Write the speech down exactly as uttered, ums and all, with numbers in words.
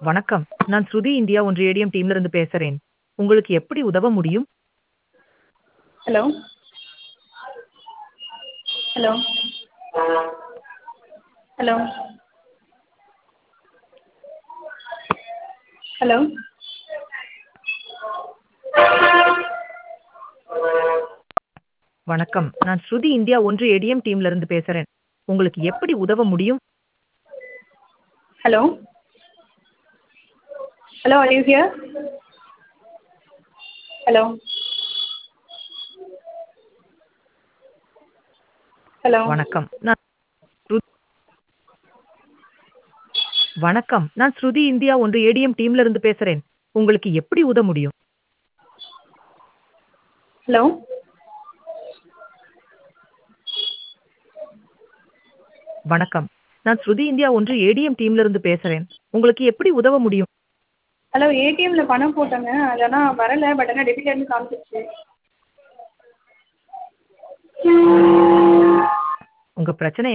வணக்கம். நான் ஸ்ருதி இந்தியா ஒன்று ஏடிஎம் டீம்ல இருந்து பேசுறேன். உங்களுக்கு எப்படி உதவ முடியும்? ஹலோ ஹலோ ஹலோ ஹலோ வணக்கம். நான் ஸ்ருதி இந்தியா ஒன்று ஏடிஎம் டீம்ல இருந்து பேசுறேன். உங்களுக்கு எப்படி உதவ முடியும்? Hello hello are you here? Hello hello வணக்கம். நான் ஸ்ரு வணக்கம். நான் ஸ்ருதி இந்தியா ஒன்று ஏடிஎம் டீம்ல இருந்து பேசுறேன். உங்களுக்கு எப்படி உதவ முடியும்? ஹலோ வணக்கம். நான் ஸ்ருதி இந்தியா ஒன்று ஏடிஎம் டீம்ல இருந்து பேசுறேன். உங்களுக்கு எப்படி உதவ முடியும்? ஹலோ ஏடிஎம்ல பணம் போட்டேங்க. அது ஆனால் வரல. பட் ஆனால் டெபிட் ஆயிருன்னு காமிச்சிருச்சு. உங்க பிரச்சனை